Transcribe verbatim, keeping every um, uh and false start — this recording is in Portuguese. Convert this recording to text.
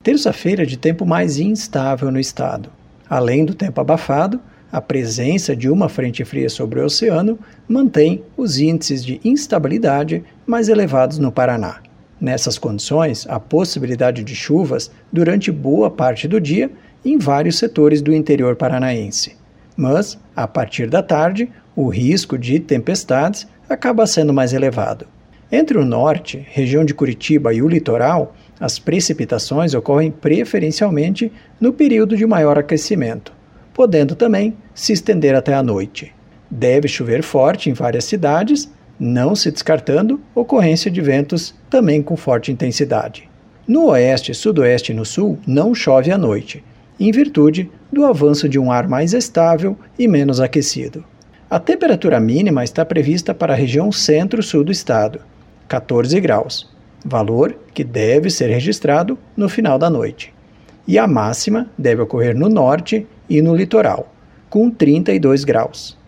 terça-feira de tempo mais instável no estado. Além do tempo abafado, a presença de uma frente fria sobre o oceano mantém os índices de instabilidade mais elevados no Paraná. Nessas condições, há possibilidade de chuvas durante boa parte do dia em vários setores do interior paranaense. Mas, a partir da tarde, o risco de tempestades acaba sendo mais elevado. Entre o norte, região de Curitiba e o litoral, as precipitações ocorrem preferencialmente no período de maior aquecimento, podendo também se estender até a noite. Deve chover forte em várias cidades, não se descartando ocorrência de ventos também com forte intensidade. No oeste, sudoeste e no sul não chove à noite, em virtude do avanço de um ar mais estável e menos aquecido. A temperatura mínima está prevista para a região centro-sul do estado, quatorze graus, valor que deve ser registrado no final da noite. E a máxima deve ocorrer no norte e no litoral, com trinta e dois graus.